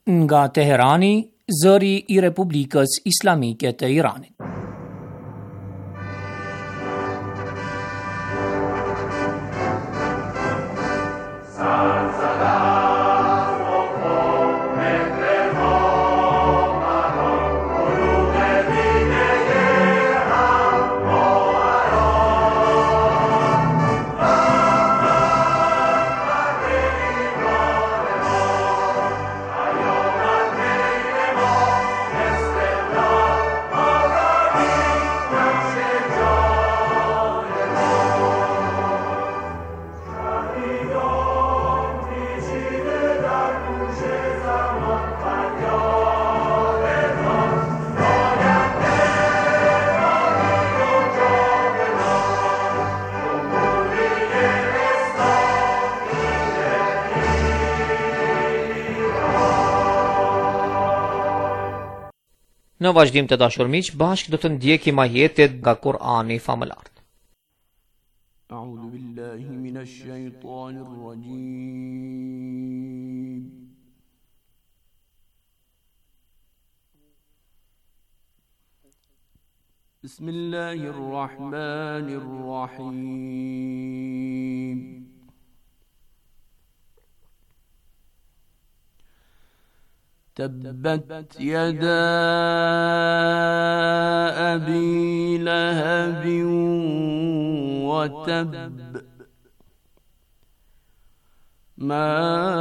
Nga Teherani, zëri I Republikës Islamike të Iranit. Në vazhdim të dashur miq, bashkë do të ndjekim ajetet nga Kur'ani famëlar. A'udhu billahi minash shaitanir rajim. Bismillahir rahmanir rahim. تبت يدا أبي لهب وتب ما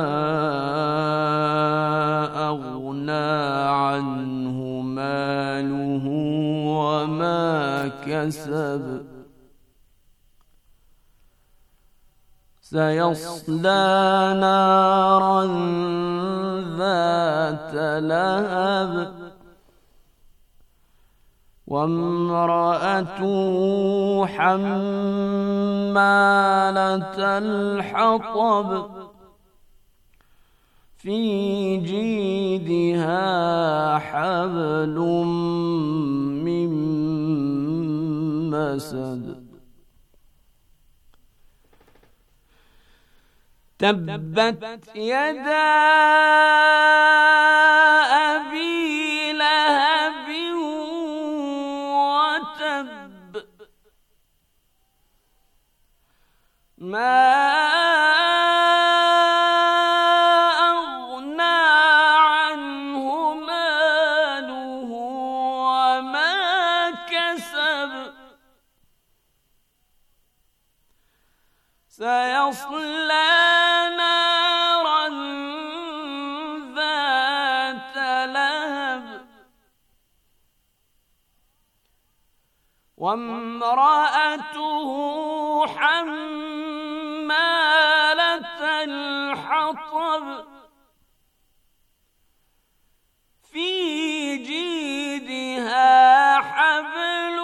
أغنى عنه ماله وما كسب سيصلى نارا ذات لهب وامرأته حمالة الحطب في جيدها حبل من مسد تبت يدا أبي لهب وتب ما أغنى عنه ماله وما كسب سيصلى وامرأته حمالة الحطب في جيدها حبل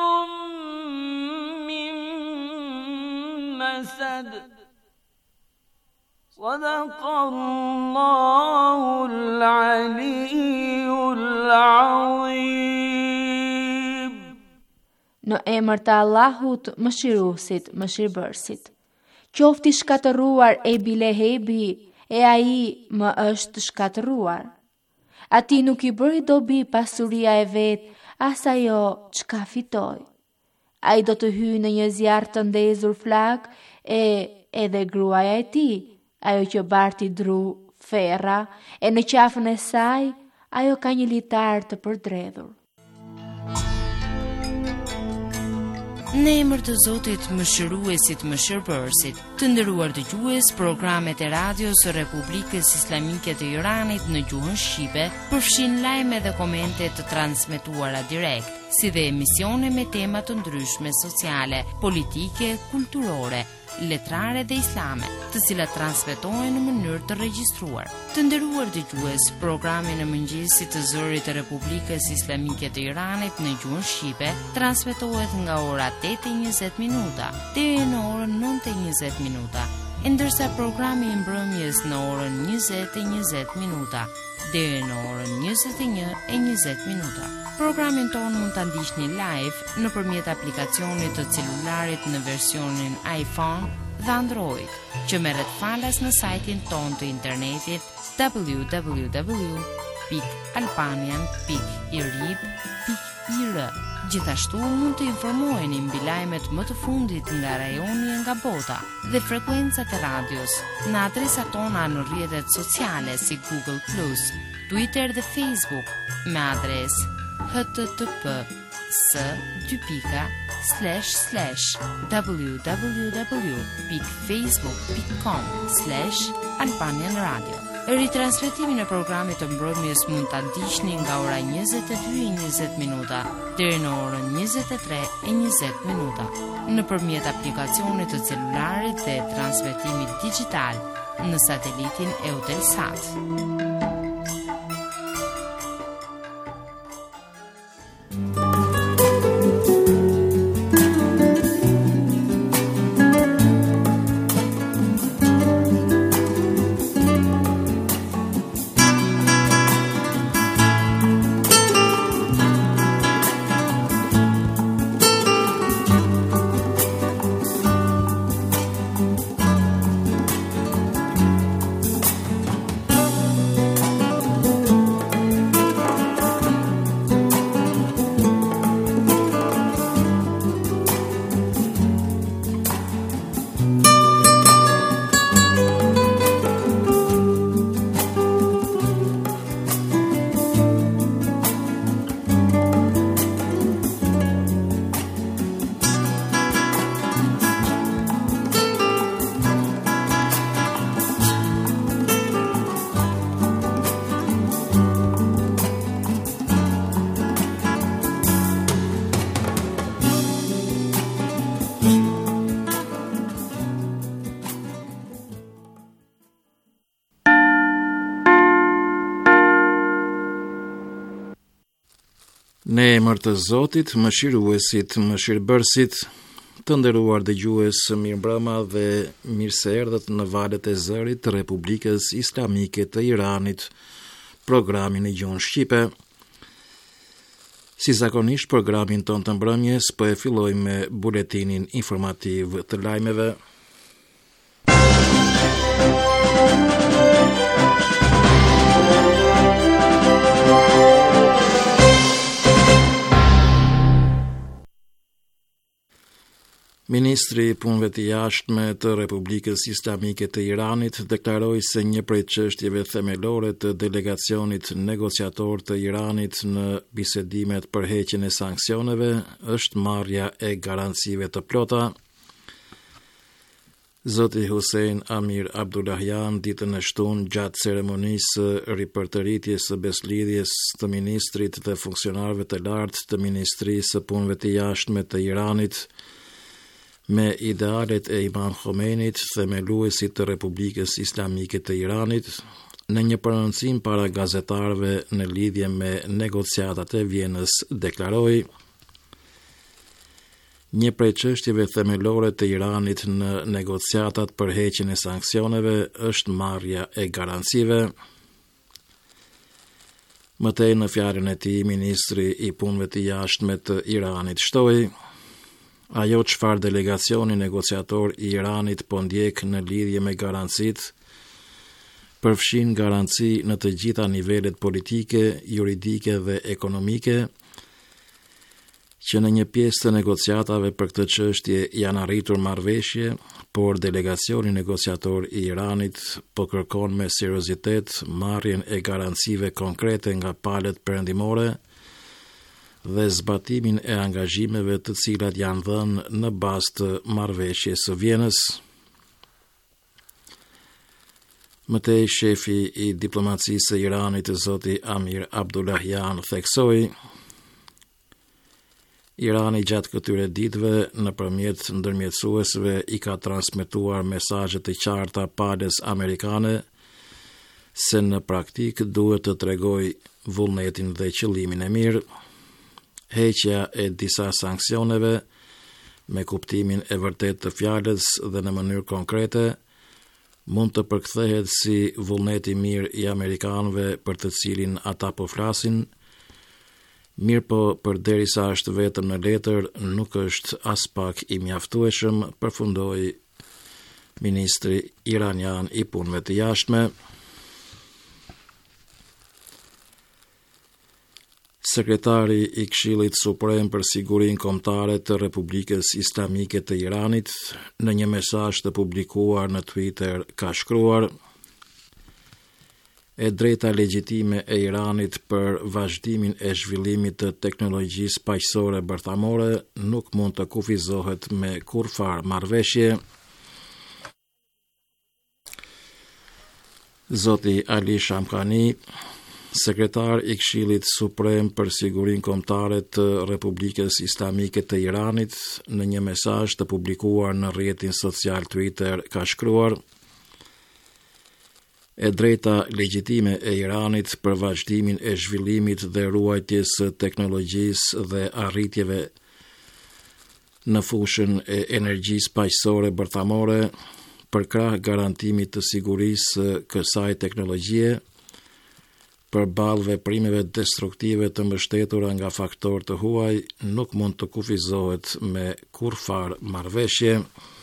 من مسد صدق الله العلي العظيم. Në emër të Allahut, mëshiruesit, mëshirbërësit. Qofti shkatëruar Ebi Lehebi, e ai më është shkatëruar. Ati nuk I bëri dobi pasuria e vet, as ajo çka fitoi. Ai do të hyjë në një zjarr të ndezur flak, e edhe gruaja e tij, ajo që barti dru ferra, e në qafën e saj, ajo ka një litar të përdredhur. Në emër të Zotit, mëshiruesit, mëshirbërësit, të nderuar dëgjues, programet e radios së Republikës Islamike të Iranit në gjuhën shqipe përfshin lajme dhe komente të transmetuara direkt, si dhe emisione me tema të ndryshme sociale, politike, kulturore, letrare dhe islame, të cilat transmetohen në mënyrë të regjistruar. Të nderuar dëgjues, programi në mëngjesit të zërit të Republikës Islamike të Iranit në gjuhën shqipe transmetohet nga ora 8:20 deri në orën 9:20, ndërsa programi I mbrëmjes në orën 20:20 deri në orën 21:20. Programin tonë mund ta ndiqni live nëpërmjet aplikacionit të celularit në versionin iPhone dhe Android, që merret falas në sajtin tonë të internetit www www.albanian.irib.ir. Gjithashtu mund të informoheni mbi lajmet më të fundit nga rajoni e nga bota dhe frekuencat e radios në adresat tona në rrjetet sociale si Google+, Twitter dhe Facebook me adres http://www.facebook.com/albanianradio. Ritransmetimin e programit të mbrëmjes mund ta ndiqni nga ora 22:20 deri në orën 23:20 nëpërmjet aplikacionit të celularit dhe transmetimit digital në satelitin Eutelsat. Në emër të Zotit, mëshiruesit, mëshirbërësit, të nderuar dëgjues, mirëmbrëma dhe mirë se erdhët në valët e zërit të Republikës Islamike të Iranit, programin e gjuhën shqipe. Si zakonisht, programin ton të mbrëmjes po e filloj me buletinin informativ të lajmeve. Ministri i Punëve të Jashtme të Republikës Islamike të Iranit deklaroi se një prej çështjeve themelore të delegacionit negociator të Iranit në bisedimet për heqjen e sanksioneve është marrja e garancive të plota. Zoti Hussein Amir Abdullahian ditën e shtunë gjatë ceremonisë ripërtëritjes së beslidhjes të ministrit dhe funksionarëve të lartë të Ministrisë së Punëve të Jashtme të Iranit me idealet e Imam Khomeinit, themeluesit të Republikës Islamike të Iranit, në një prononcim para gazetarëve në lidhje me negociatat e Vjenës, deklaroi: një prej çështjeve themelore të Iranit në negociatat për heqjen e sanksioneve është marrja e garancive. Mëtej në fjalën e tij, ministri i Punëve të Jashtme të Iranit shtoi: ajo çfarë delegacioni negociator i Iranit po ndjek në lidhje me garancitë, përfshin garanci në të gjitha nivelet politike, juridike dhe ekonomike, që në një pjesë të negociatave për këtë çështje janë arritur marrëveshje, por delegacioni negociator i Iranit po kërkon me seriozitet marrjen e garancive konkrete nga palët perëndimore dhe zbatimin e angazhimeve të cilat janë dhënë në bazë të marrëveshjes së Vjenës. Mëtej shefi i diplomacisë së Iranit, zoti Amir Abdullahian, theksoi: Irani gjatë këtyre ditëve nëpërmjet ndërmjetësuesve i ka transmetuar mesazhe të qarta palës amerikane se në praktik duhet të tregoj vullnetin dhe qëllimin e mirë. Heqja e disa sanksioneve me kuptimin e vërtet të fjalës dhe në mënyrë konkrete mund të përkthehet si vullneti mirë i amerikanëve për të cilin ata po flasin, mirë po përderisa është vetëm në letër, nuk është as pak i mjaftueshëm, përfundoi ministri iranian i Punëve të Jashtme. Sekretari I Këshillit Suprem për Sigurinë Kombëtare të Republikës Islamike të Iranit, në një mesazh të publikuar në Twitter, ka shkruar: E drejta legjitime e Iranit për vazhdimin e zhvillimit të teknologjisë paqësore bërthamore nuk mund të kufizohet me kurfar marrëveshje. Zoti Ali Shamkhani, sekretar I Këshillit Suprem për Sigurinë Kombëtare të Republikës Islamike të Iranit, në një mesazh të publikuar në rrjetin social Twitter, ka shkruar: E drejta legjitime e Iranit për vazhdimin e zhvillimit dhe ruajtjes së teknologjisë dhe arritjeve në fushën e energjisë paqësore bërthamore, për krah garantimit të sigurisë së kësaj teknologjie, përballë veprimeve destruktive të mbështetura nga faktorë të huaj, nuk mund të kufizohet me kurfar marrëveshje.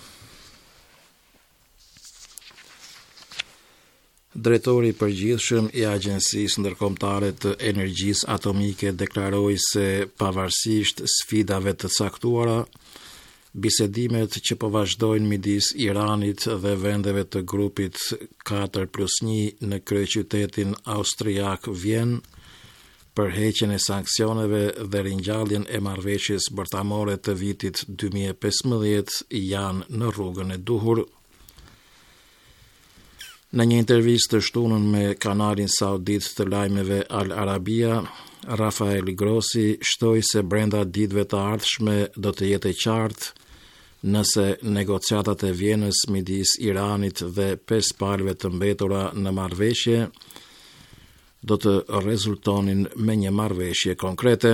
Drejtori I përgjithshëm I Agjencisë Ndërkombëtare të Energjisë Atomike deklaroi se pavarësisht sfidave të caktuara, bisedimet që po vazhdojnë midis Iranit dhe vendeve të grupit 4+1 në kryeqytetin austriak Vjen për heqjen e sanksioneve dhe ringjalljen e marrëveshjes bërthamore të vitit 2015 janë në rrugën e duhur. Në një intervistë të shtunën me kanalin saudit të lajmeve Al Arabia, Rafael Grossi shtoi se brenda ditëve të ardhshme do të jetë e qartë nëse negociatat e Vjenës midis Iranit dhe 5 palëve të mbetura në marrëveshje do të rezultonin me një marrëveshje konkrete.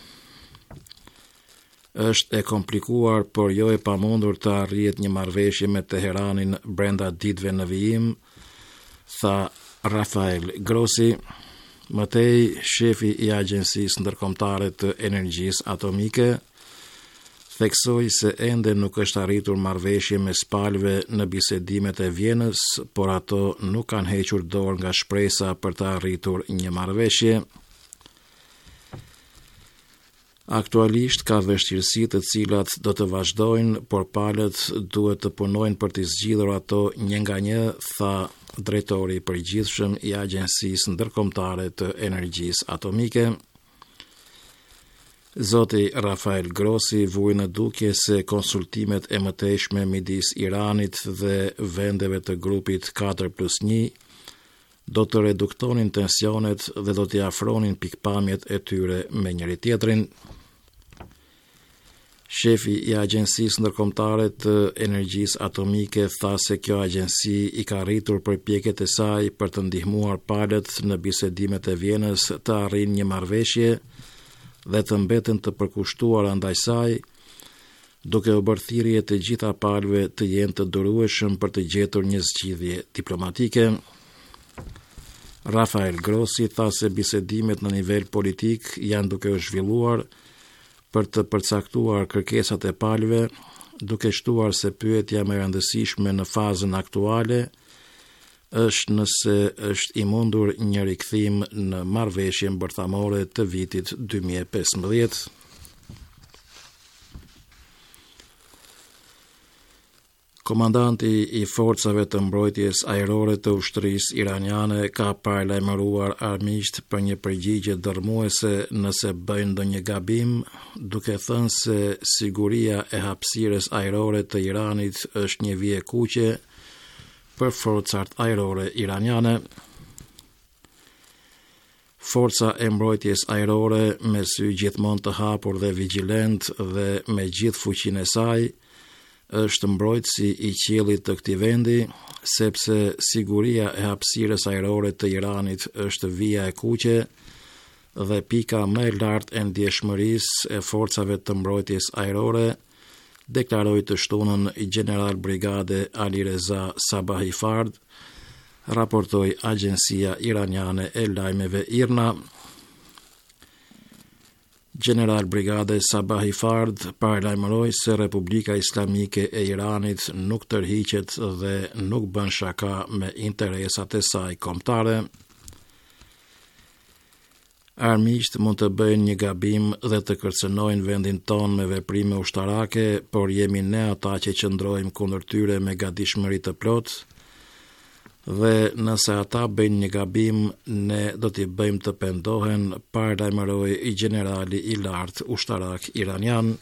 Është e komplikuar, por jo e pamundur të arrihet një marrëveshje me Teheranin brenda ditëve në vijim, tha Rafael Grossi. Mëtej, shefi I Agjencisë Ndërkombëtare të Energjisë Atomike, theksoi se ende nuk është arritur marrëveshje mes palëve në bisedimet e Vjenës, por ato nuk kanë hequr dorë nga shpresa për të arritur një marrëveshje. Aktualisht ka vështirësi të cilat do të vazhdojnë, por palët duhet të punojnë për të zgjidhur ato një nga një, tha drejtori I përgjithshëm I Agjencisë Ndërkombëtare të Energjisë Atomike. Zoti Rafael Grossi vui në dukje se konsultimet e mëtejshme midis Iranit dhe vendeve të grupit 4+1 do të reduktonin tensionet dhe do t'i afronin pikpamjet e tyre me njëri tjetrin. Shefi I Agjencisë Ndërkombëtare të Energjisë Atomike tha se kjo agjenci I ka rritur përpjekjet e saj për të ndihmuar palët në bisedimet e Vjenës të arrijnë një marrëveshje dhe të mbeten të përkushtuar ndaj saj, duke u bërë thirrje të gjitha palëve të jenë të durueshëm për të gjetur një zgjidhje diplomatike. Rafael Grossi tha se bisedimet në nivel politik janë duke u zhvilluar për të përcaktuar kërkesat e palëve, duke shtuar se pyetja më e rëndësishme në fazën aktuale është nëse është I mundur një rikthim në marrëveshjen bërthamore të vitit 2015. Komandanti I forcave të mbrojtjes ajrore të ushtrisë iraniane ka paralajmëruar armiqt për një përgjigje dërmuese nëse bëjnë ndonjë gabim, duke thënë se siguria e hapësirës ajrore të Iranit është një vije kuqe për forcat ajrore iraniane. Forca e mbrojtjes ajrore, me sy gjithmonë të hapur dhe vigjilent dhe me gjithë fuqinë e saj, është mbrojtësi I qiellit të këtij vendi, sepse siguria e hapësirës ajrore të Iranit është vija e kuqe dhe pika më e lartë e ndjeshmërisë e forcave të mbrojtjes ajrore, deklaroi të shtunën I General Brigade Alireza Sabahifard, raportoi Agjencia Iraniane e Lajmeve IRNA. General Brigade Sabahifard paralajmëroi se Republika Islamike e Iranit nuk tërhiqet dhe nuk bën shaka me interesat e saj kombëtare. Armiqt mund të bëjnë një gabim dhe të kërcënojnë vendin tonë me veprime ushtarake, por jemi ne ata që qëndrojmë kundër tyre me gatishmëri të plotë, dhe nëse ata bëjnë një gabim, ne do t'i bëjmë të pendohen, paralajmëroi i generali i lartë ushtarak iranian.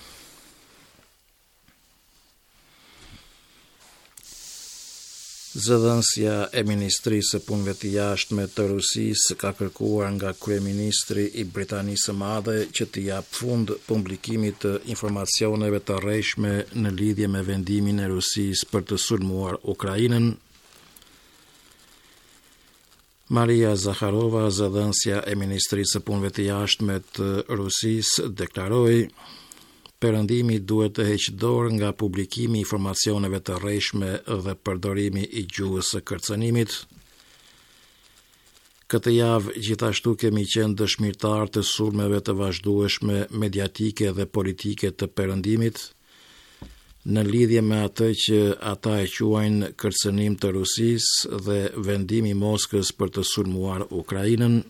Zëdhënësia e Ministrisë së Punëve të Jashtme të Rusisë ka kërkuar nga kryeministri i Britanisë së Madhe që t'i jap fund publikimit të informacioneve të rreshme në lidhje me vendimin e Rusisë për të sulmuar Ukrainën. Maria Zakharova, zëdhënësia e Ministrisë së Punëve të Jashtme të Rusisë, deklaroi: Perëndimi duhet të heqë dorë nga publikimi i informacioneve të rreshme dhe përdorimi i gjuhës së kërcënimit. Këtë javë gjithashtu kemi qenë dëshmitar të sulmeve të vazhdueshme mediatike dhe politike të Perëndimit në lidhje me atë që ata e quajnë kërcënim të Rusisë dhe vendimi i Moskës për të sulmuar Ukrainën.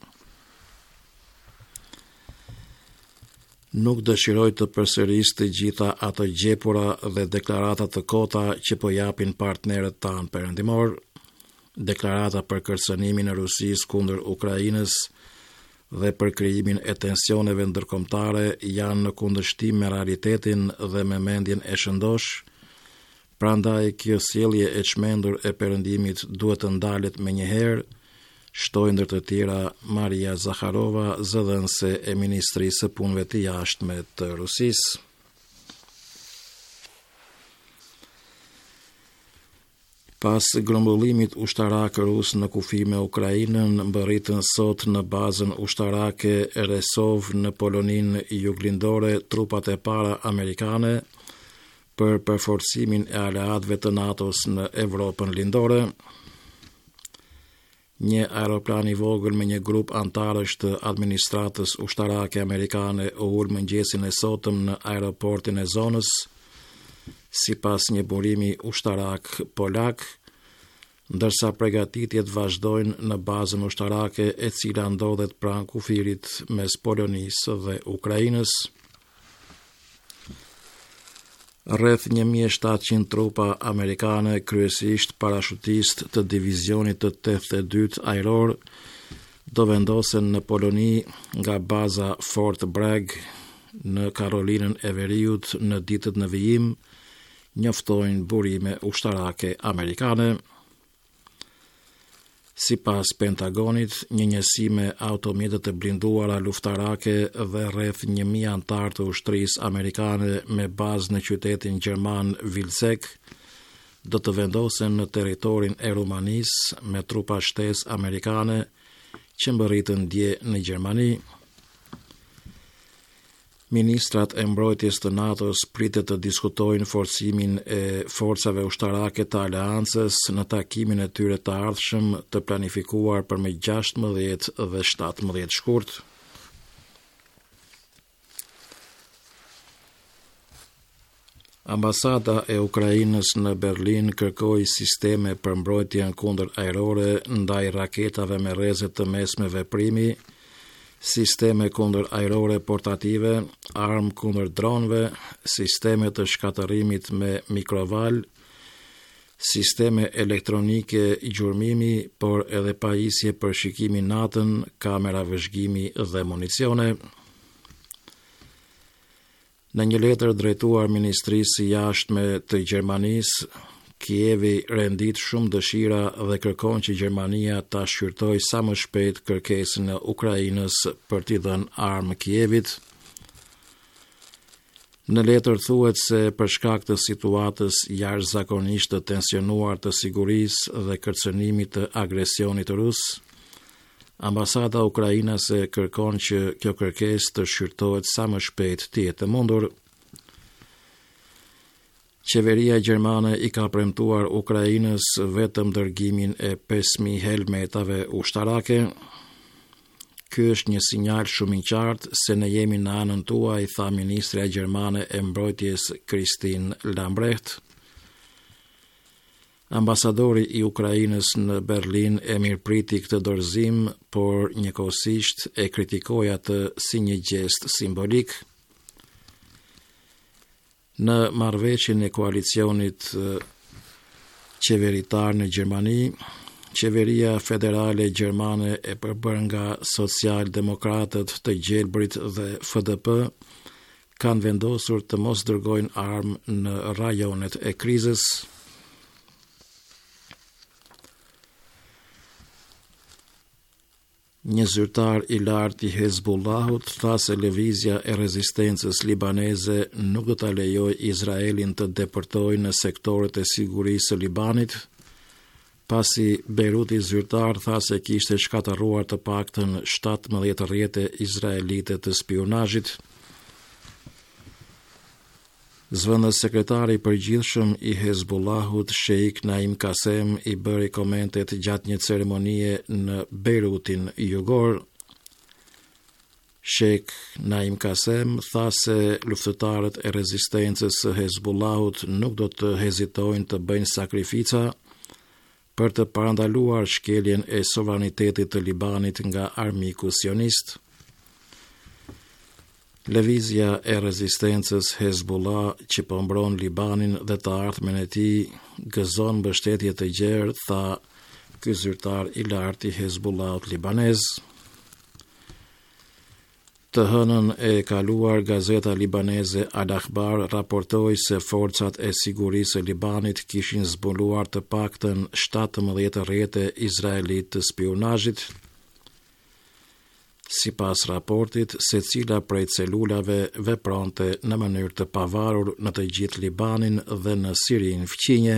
Nuk dëshiroj të përsëris të gjitha ato gjepura dhe deklarata të kota që po japin partnerët tanë perëndimor. Deklarata për kërcënimin e Rusisë kundër Ukrainës dhe për krijimin e tensioneve ndërkombëtare janë në kundërshtim me realitetin dhe me mendjen e shëndosh. Prandaj kjo sjellje e çmendur e Perëndimit duhet të ndalet menjëherë, shtoi ndër të tjera Maria Zakharova, zëdhënëse e Ministrisë së Punëve të Jashtme të Rusisë. Pas grumbullimit ushtarak rus në kufi me Ukrainën, mbërritën sot në bazën ushtarake Resov në Poloninë juglindore trupat e para amerikane për përforcimin e aleatëve të NATO-s në Evropën lindore. Një aeroplan i vogël me një grup antarësh të administratës ushtarake amerikane u ul mëngjesin e sotëm në aeroportin e zonës, sipas një burimi ushtarak polak, ndërsa përgatitjet vazhdojnë në bazën ushtarake e cila ndodhet pranë kufirit mes Polonisë dhe Ukrainës. Rreth 1700 trupa amerikane, kryesisht parashutist të divizionit të 82 ajror, do vendosen në Poloni nga baza Fort Bragg në Karolinën e Veriut në ditët në vijim, njoftojnë burime ushtarake amerikane. Sipas Pentagonit, një njësi me automjetet të blinduara luftarake dhe rreth 1000 antar të ushtrisë amerikane me bazë në qytetin gjerman Vilcek do të vendosen në territorin e Rumanisë me trupa shtesë amerikane që mbërritën dje në Gjermani. Ministrat e mbrojtjes të NATO-s pritet të diskutojnë forcimin e forcave ushtarake të aleancës në takimin e tyre të ardhshëm të planifikuar për me 16 dhe 17 shkurt. Ambasada e Ukrainës në Berlin kërkoi sisteme për mbrojtjen kundër ajrore ndaj raketave me rrezet të mesme veprimi, sisteme kundër ajrore portative, armë kundër dronëve, sisteme të shkatërimit me mikroval, sisteme elektronike i gjurmimi, por edhe pajisje për shikimin natën, kamera vëzhgimi dhe municione. Në një letër drejtuar Ministrisë së Jashtme të Gjermanisë, Kievi rendit shumë dëshira dhe kërkon që Gjermania ta shqyrtoj sa më shpejt kërkesën e Ukrainës për t'i dhënë armë Kievit. Në letër thuhet se për shkak të situatës jashtëzakonisht të tensionuar të sigurisë dhe kërcënimit të agresionit rus, ambasada ukrainase kërkon që kjo kërkesë të shqyrtohet sa më shpejt të jetë mundur. Qeveria gjermane i ka premtuar Ukrainës vetëm dërgimin e 5000 helmetave ushtarake. Ky është një sinjal shumë i qartë se ne jemi në anën tuaj, tha ministrja gjermane e mbrojtjes Christine Lambrecht. Ambasadori i Ukrainës në Berlin e mirëpriti këtë dorëzim, por njëkohësisht e kritikoi atë si një gest simbolik. Në marrëveshjen e koalicionit qeveritar në Gjermani, Qeveria Federale Gjermane e përbër nga Social-Demokratët, të Gjelbrit dhe FDP kanë vendosur të mos dërgojnë armë në rajonet e krizës. Një zyrtar i lartë i Hezbollahut tha se lëvizja e rezistencës libaneze nuk do ta lejojë Izraelin të deportojë në sektorët e sigurisë së Libanit, pasi Beiruti zyrtar tha se kishte shkatërruar të paktën 17 rrjete izraelite të spionazhit. Zëvendës sekretari i përgjithshëm i Hezbollahut, Sheikh Naim Kasem, i bëri komentet gjatë një ceremonie në Beirutin jugor. Sheikh Naim Kasem tha se luftëtarët e rezistencës së Hezbollahut nuk do të hezitojnë të bëjnë sakrifica për të parandaluar shkeljen e sovranitetit të Libanit nga armiku sionist. Lëvizja e rezistencës Hezbollah që po mbron Libanin dhe të ardhmen e tij gëzon mbështetje të gjerë, tha ky zyrtar i lartë i Hezbollahut libanez. Të hënën e kaluar, gazeta libaneze Al-Akhbar raportoi se forcat e sigurisë së Libanit kishin zbuluar të paktën 17 rrjete izraelite të spionazhit. Sipas raportit, secila prej celulave vepronte në mënyrë të pavarur në të gjithë Libanin dhe në Sirinë fqinje.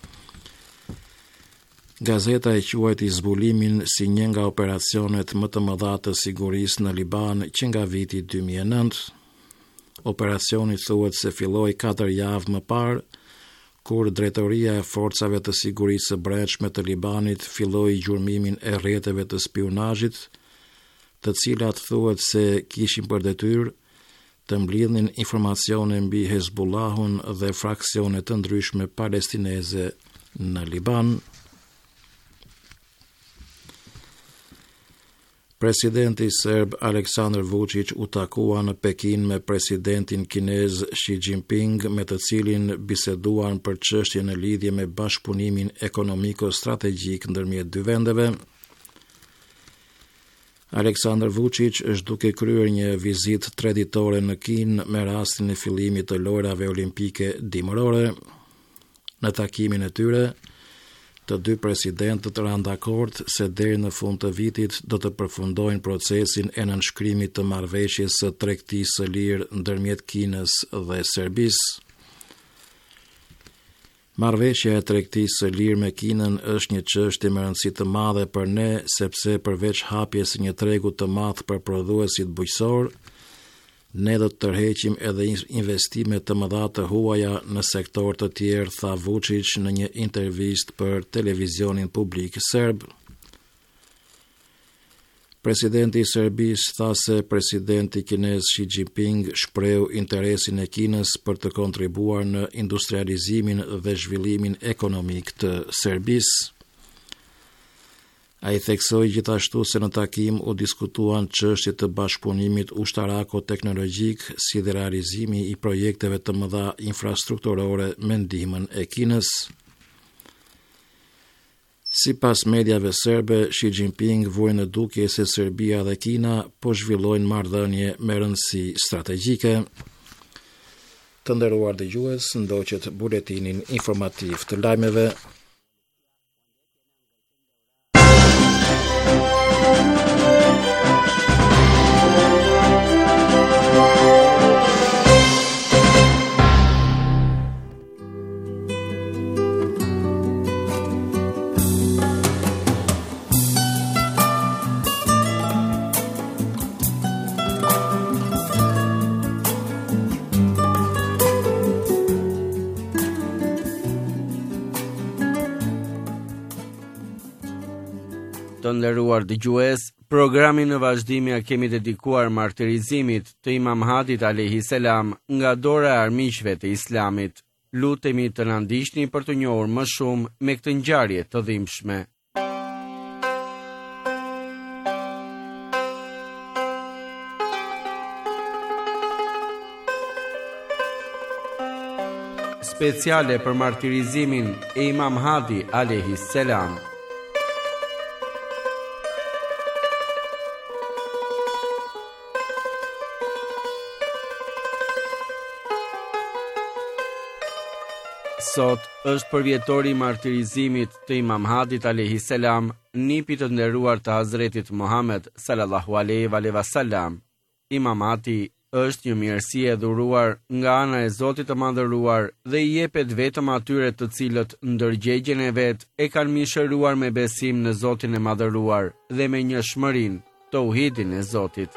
Gazeta e quajti zbulimin si një nga operacionet më të mëdha të sigurisë në Liban që nga viti 2009. Operacioni thuhet se filloi 4 javë më parë, kur drejtoria e forcave të sigurisë së brendshme të Libanit filloi gjurmimin e rrjeteve të spionazhit, të cilat thuhet se kishin për detyrë të mblidhnin informacione mbi Hezbollahun dhe fraksione të ndryshme palestineze në Liban. Presidenti serb Aleksandar Vučić u takua në Pekin me presidentin kinez Xi Jinping, me të cilin biseduan për çështje në lidhje me bashkëpunimin ekonomiko-strategjik ndërmjet dy vendeve. Aleksandar Vučić është duke kryer një vizitë traditore në Kinë me rastin e fillimit të lojrave olimpike dimërore. Në takimin e tyre, të dy presidentët ranë dakord se deri në fund të vitit do të përfundojnë procesin e nënshkrimit të marrëveshjes së tregtisë së lirë ndërmjet Kinës dhe Serbisë. Marrëveshja e tregtisë së lirë me Kinën është një çështje me rëndësi të madhe për ne, sepse përveç hapjes së një tregu të madh për prodhuesit bujqësor, ne do të tërheqim edhe investime të mëdha të huaja në sektor të tjerë, tha Vučić në një intervistë për televizionin publik serb. Presidenti i Serbisë tha se presidenti kinez Xi Jinping shpreu interesin e Kinës për të kontribuar në industrializimin dhe zhvillimin ekonomik të Serbisë. Ai theksoi gjithashtu se në takim u diskutuan çështjet të bashkëpunimit ushtarako-teknologjik, si dhe realizimi i projekteve të mëdha infrastrukturore me ndihmën e Kinës. Sipas mediave serbe, Xi Jinping vuri në dukje se Serbia dhe Kina po zhvillojnë marrëdhënie me rëndësi strategjike. Të nderuar dëgjues, ndoqët buletinin informativ të lajmeve. Të nderuar dëgjues, programin në vazhdim ja kemi dedikuar martirizimit të Imam Hadit alayhis salam nga dora e armiqve të Islamit. lutemi të na ndiqni për të njohur më shumë me këtë ngjarje të dhimbshme. Speciale për martirizimin e Imam Hadi alayhis salam. Sot është përvjetori i martirizimit të Imam Hadit alayhis salam, nipi të nderuar të Hazretit Muhammed sallallahu alaihi wasallam. Imam Hadi është një mirësi e dhuruar nga ana e Zotit të Madhëruar dhe i jepet vetëm atyre të cilët ndërgjegjen e vet e kanë mishëruar me besim në Zotin e Madhëruar dhe me njohshmërinë, tauhidin e Zotit.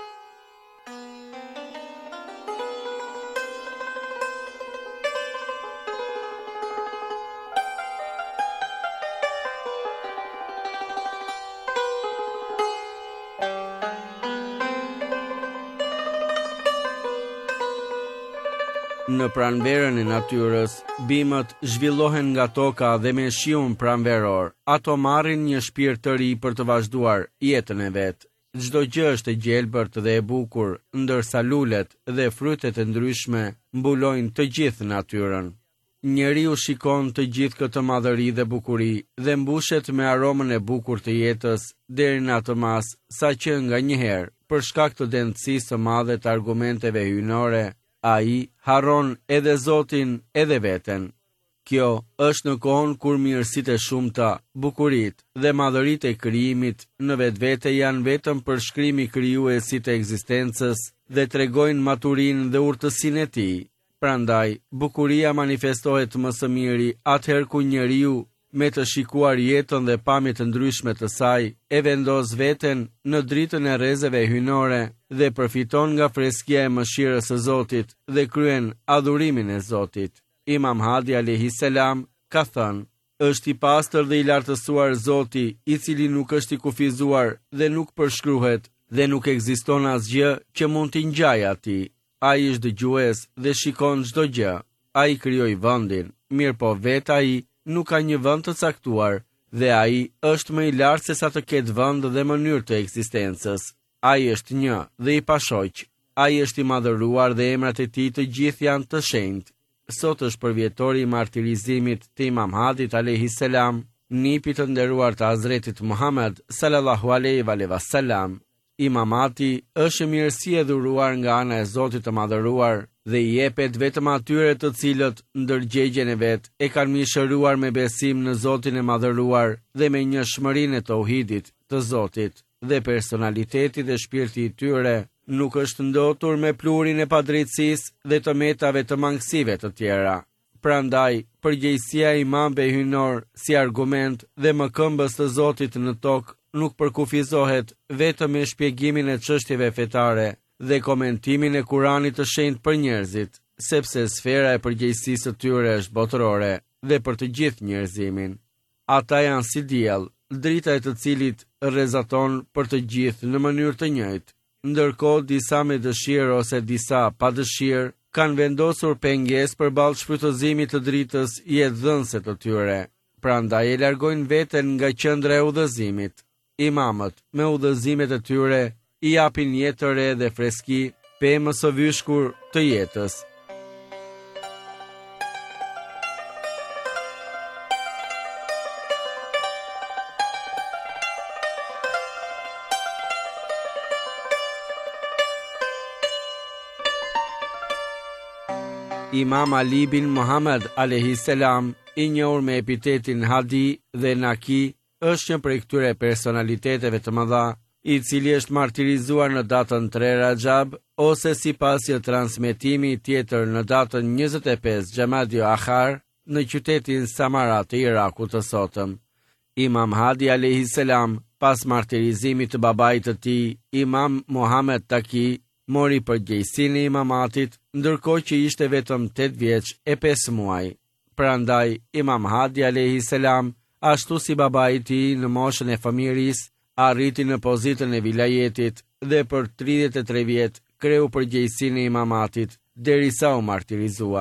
Në pranverën e natyrës, bimët zhvillohen nga toka dhe me shiun pranveror. Ato marrin një shpirt të ri për të vazhduar jetën e vet. Çdo gjë është e gjelbërt dhe e bukur, ndërsa lulet dhe frytet e ndryshme mbulojnë të gjithë natyrën. Njeriu shikon të gjithë këtë madhëri dhe bukuri dhe mbushet me aromën e bukur të jetës deri në atë mas, saqë nganjëherë, për shkak të dëndësisë së madhe të argumenteve hyjnore, ai harron edhe Zotin edhe veten. Kjo është në kohën kur mirësitë e shumta, bukuritë dhe madhëritë e krijimit në vetvete janë vetëm përshkrimi krijuesi të ekzistencës dhe tregojnë maturinë dhe urtësinë e tij. Prandaj, bukuria manifestohet më së miri atëherë ku njeriu, me të shikuar jetën dhe pamjet të ndryshme të saj, e vendos veten në dritën e rrezeve hyjnore dhe përfiton nga freskia e mëshirës së Zotit dhe kryen adhurimin e Zotit. Imam Hadi alayhis salam ka thënë: "Është i pastër dhe i lartësuar Zoti, i cili nuk është i kufizuar dhe nuk përshkruhet dhe nuk ekziston asgjë që mund t'i ngjajë atij. Ai është dëgjues dhe shikon çdo gjë. Ai krijoi vendin, mirëpo vetë ai nuk ka një vend të caktuar dhe ai është më i lartë se sa të ketë vend dhe mënyrë të ekzistencës. Ai është një dhe i pashoq. Ai është i madhëruar dhe emrat e tij të gjithë janë të shenjtë." Sot është përvjetori i martirizimit të Imam Hadit alayhis salam, nipi të nderuar të Hazretit Muhammed sallallahu alaihi wasallam. Imam Hadi është mirësi e dhuruar nga ana e Zotit të Madhëruar dhe i jepet vetëm atyre të cilët ndërgjegjen e vet e kanë mishëruar me besim në Zotin e Madhëruar dhe me njohshmërinë e tauhidit të Zotit, dhe personaliteti dhe shpirti i tyre nuk është ndotur me plurin e padrejtësisë dhe të metave të mangësive të tjera. Prandaj, përgjegjësia e imamëve hyjnor si argument dhe mëkëmbës të Zotit në tokë nuk përkufizohet vetëm me shpjegimin e çështjeve fetare dhe komentimin e Kuranit të shenjtë për njerëzit, sepse sfera e përgjegjësisë së tyre është botërore dhe për të gjithë njerëzimin. Ata janë si diell, drita e të cilit rrezaton për të gjithë në mënyrë të njëjtë. Ndërkohë disa me dëshirë ose disa pa dëshirë kanë vendosur pengesë përballë shfrytëzimit të dritës jetëdhënëse të tyre. Prandaj e largojnë veten nga qendra e udhëzimit. Imamët, me udhëzimet e tyre, i japin jetë të re dhe freski, pemës së vyshkur të jetës. Imam Ali bin Muhammed alayhis salam, i njohur me epitetin Hadi dhe Naki, është një prej këtyre personaliteteve të mëdha, i cili është martirizuar në datën 3 Rajab, ose sipas një transmetimi tjetër në datën 25 Xhamadil Akhar, në qytetin Samara të Irakut të sotëm. Imam Hadi alayhis salam, pas martirizimit të babait të tij, Imam Muhammed Taki, mori përgjegjësinë e imamatit, ndërkohë që ishte vetëm 8 vjeç e 5 muaj. Prandaj, Imam Hadi alayhis salam, ashtu si babai i tij në moshën e fëmijërisë, arriti në pozitën e vilajetit dhe për 33 vjet kreu përgjegjësinë e imamatit derisa u martirizua.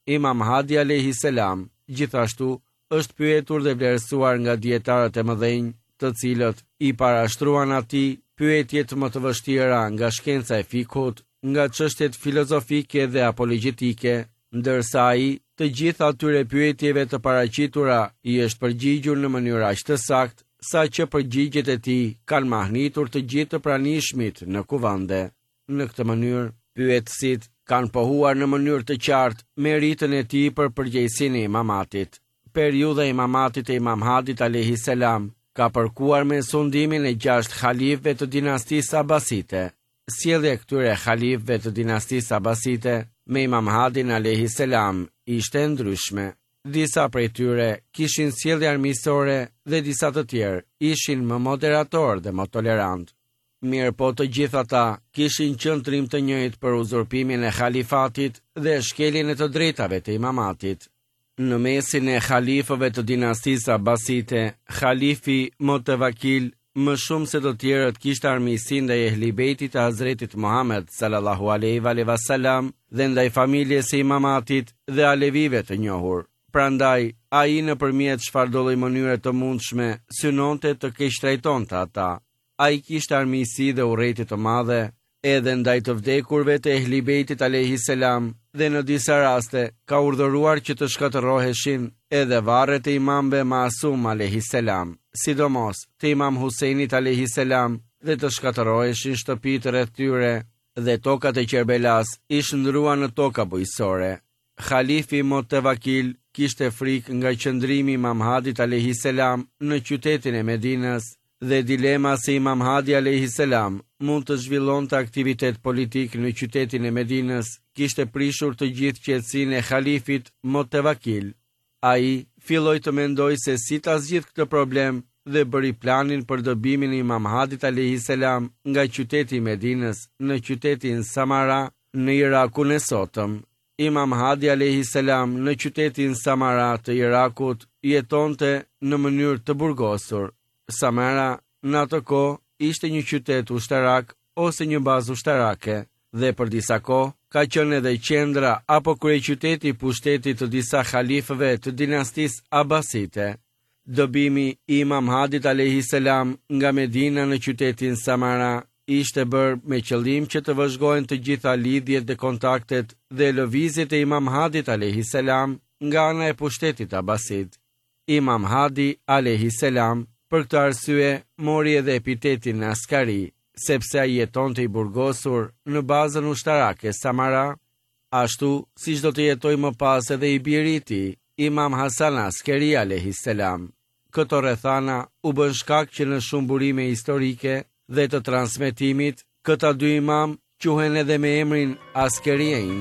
Imam Hadi alayhi salam gjithashtu është pyetur dhe vlerësuar nga dietarët e mëdhenj, të cilët i parashtruan atij pyetje më të vështira nga shkenca e fikut, nga çështjet filozofike dhe apologjetike, ndërsa ai të gjitha atyre pyetjeve të paraqitura i është përgjigjur në mënyrë aq të saktë, sa që përgjigjet e tij kanë mahnitur të gjithë të pranishmit në kuvende. Në këtë mënyrë, pyetësit kanë pohuar në mënyrë të qartë meritën e tij për përgjegjësinë e imamatit. Periudha e imamatit e Imam Hadit alayhi salam ka përkuar me sundimin e 6 halifëve të dinastisë Abasite. Sjellja e këtyre halifëve të dinastisë Abasite me Imam Hadin alayhi salam ishte ndryshme. Disa prej tyre kishin sjellje armiqësore dhe disa të tjerë ishin më moderator dhe më tolerant. Mirë po të gjitha ata kishin qëndrim të njëjtë për uzurpimin e halifatit dhe shkeljen e të drejtave të imamatit. Në mesin e halifëve të dinastisë Abasite, halifi Mutawakil më shumë se të tjerët kishte armiqësi ndaj ehlibejtit të Hazretit Muhammed sallallahu alaihi wasallam dhe ndaj familjes së imamatit dhe alevive të njohur. Prandaj, ai nëpërmjet çfarëdo mënyre të mundshme synonte të keqtrajtonte ata. Ai kishte armiqësi dhe urrëti të madhe edhe ndaj të vdekurve të ehlibejtit alayhi salam dhe në disa raste ka urdhëruar që të shkatërroheshin edhe varret e imamëve Masum alayhi salam, sidomos të Imam Husajnit alayhi salam, dhe të shkatërroheshin shtëpitë rreth tyre dhe tokat e Kerbelas ishin ndruar në toka bujqësore. Halifi Mutawakil kishte frikë nga qëndrimi i Imam Hadit alayhi salam në qytetin e Medinës dhe dilema se Imam Hadi alayhi salam mund të zhvillonte aktivitet politik në qytetin e Medinës kishte prishur të gjithë qetësinë e halifit Mutawakil. Ai filloi të mendojë se si ta zgjidh këtë problem dhe bëri planin për dobimin e Imam Hadit alayhi salam nga qyteti i Medinës në qytetin Samara në Irakun e sotëm. Imam Hadi alayhi salam në qytetin Samara të Irakut jetonte në mënyrë të burgosur. Samara në atë kohë ishte një qytet ushtarak ose një bazë ushtarake dhe për disa kohë ka qenë edhe qendra apo kryeqyteti i pushtetit të disa halifëve të dinastisë Abasite. Dobimi i Imam Hadit alayhi salam nga Medina në qytetin Samara ishte bërë me qëllim që të vëzhgohen të gjitha lidhjet dhe kontaktet dhe lëvizjet e Imam Hadit alayhi salam nga ana e pushtetit Abasid. Imam Hadi alayhi salam për këtë arsye mori edhe epitetin Askari, sepse ai jetonte i burgosur në bazën ushtarake Samara, ashtu siç do të jetojë më pas edhe i biri i tij, Imam Hasan Askari alayhi salam. Këto rrethana u bën shkak që në shumë burime historike dhe të transmetimit, këta dy imam quhen edhe me emrin Askariyin.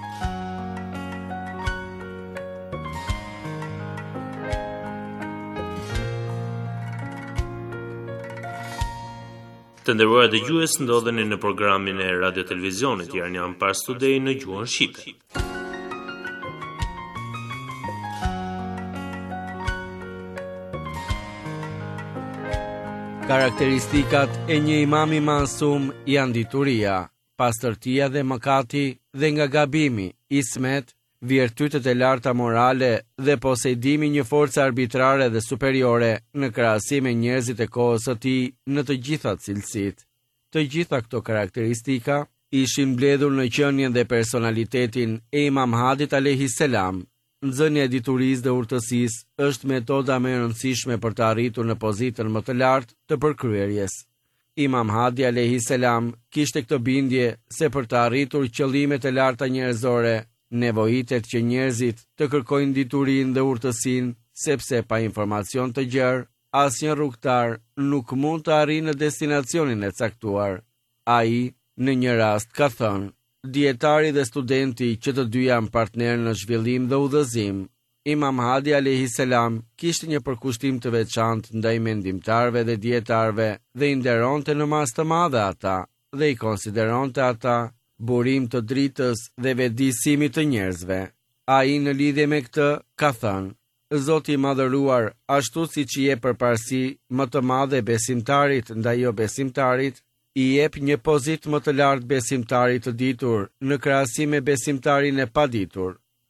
Të nderuar dëgjues, ndodheni në programin e Radio Televizionit Iranian Pars Today në gjuhën shqipe. Karakteristikat e një imami masum janë dituria, pastërtia dhe mëkati dhe nga gabimi, ismet, virtytet e larta morale dhe posedimi një force arbitrare dhe superiore në krahasim me njerëzit e kohës së tij në të gjitha cilësitë. Të gjitha këto karakteristika ishin mbledhur në qenien dhe personalitetin e Imam Hadit alayhi salam. Nxënia e diturisë dhe urtësisë është metoda më e rëndësishme për të arritur në pozitën më të lartë të përkryerjes. Imam Hadi alayhi salam kishte këtë bindje se për të arritur qëllimet e larta njerëzore, nevojitet që njerëzit të kërkojnë diturinë dhe urtësinë, sepse pa informacion të gjerë, asnjë rrugtar nuk mund të arrijë në destinacionin e caktuar. Ai, në një rast, ka thënë: dietari dhe studenti që të dy janë partner në zhvillim dhe udhëzim. Imam Hadi alayhi salam kishte një përkushtim të veçantë ndaj mendimtarëve dhe dietarëve dhe i nderonte në mas të madhe ata dhe i konsideronte ata burim të dritës dhe vetëdijësimit të njerëzve. Ai në lidhje me këtë ka thënë: Zoti i madhëruar, ashtu siç i jep përparësi më të madhe besimtarit ndaj jo besimtarit, i jep një pozitë më të lartë besimtarit të ditur në krahasim me besimtarin e paditur.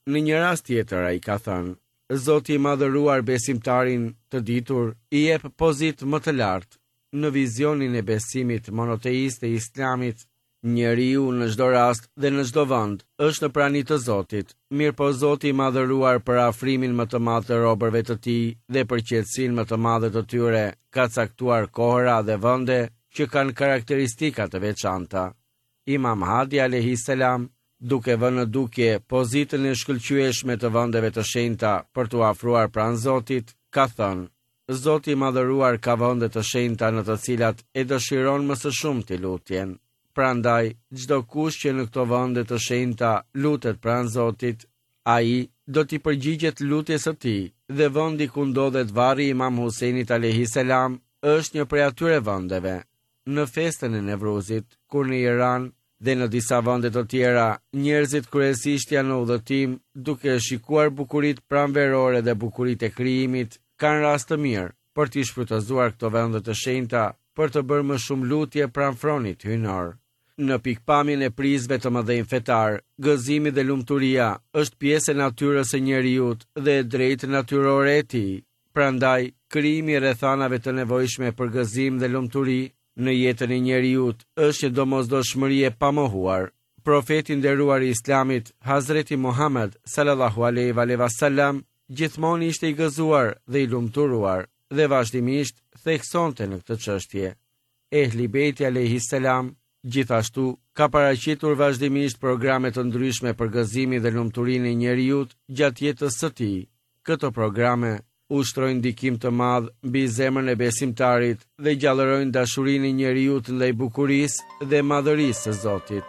Në një rast tjetër ai ka thënë: Zoti i madhëruar besimtarin të ditur i jep pozitë më të lartë në vizionin e besimit monoteist të Islamit. Njeriu në çdo rast dhe në çdo vend është në prani të Zotit, mirëpo Zoti i madhëruar për afrimin më të madh të robërve të tij dhe për qetësinë më të madhe të tyre ka caktuar kohëra dhe vende që kanë karakteristika të veçanta. Imam Hadi alayhis salam, duke vënë në dukje pozitën e shkëlqyeshme të vendeve të shenjta për t'u afruar pranë Zotit, ka thënë: Zoti i madhëruar ka vende të shenjta në të cilat e dëshiron më së shumti lutjen. Prandaj, çdo kush që në këto vende të shenjta lutet pranë Zotit, ai do t'i përgjigjet lutjes së tij, dhe vendi ku ndodhet varri i Imam Husejnit alayhis salam është një prej atyre vendeve. Në festën e Nevruzit, kur në Iran dhe në disa vende të tjera, njerëzit kryesisht janë në udhëtim duke shikuar bukuritë pranverore dhe bukuritë e krijimit, kanë rast të mirë për t'i shfrytëzuar këto vende të shenjta për të bërë më shumë lutje pranë fronit hyjnor. Në pikpamjen e prizve të mëdhenj fetar, gëzimi dhe lumturia është pjesë e natyrës së njeriut dhe e drejtë natyrore e tij. Prandaj, krijimi i rrethanave të nevojshme për gëzim dhe lumturi në jetën e njeriut është një domosdoshmëri e pamohuar. Profeti nderuar i Islamit, Hazreti Muhammed sallallahu alaihi wasallam, gjithmonë ishte i gëzuar dhe i lumturuar dhe vazhdimisht theksonte në këtë çështje. Ehli Beiti alayhis salam gjithashtu ka paraqitur vazhdimisht programe të ndryshme për gëzimin dhe lumturinë e njeriut gjatë jetës së tij. Këto programe ushtrojnë ndikim të madh mbi zemrën e besimtarit dhe gjallërojnë dashurinë e njeriut ndaj bukurisë dhe madhërisë së Zotit.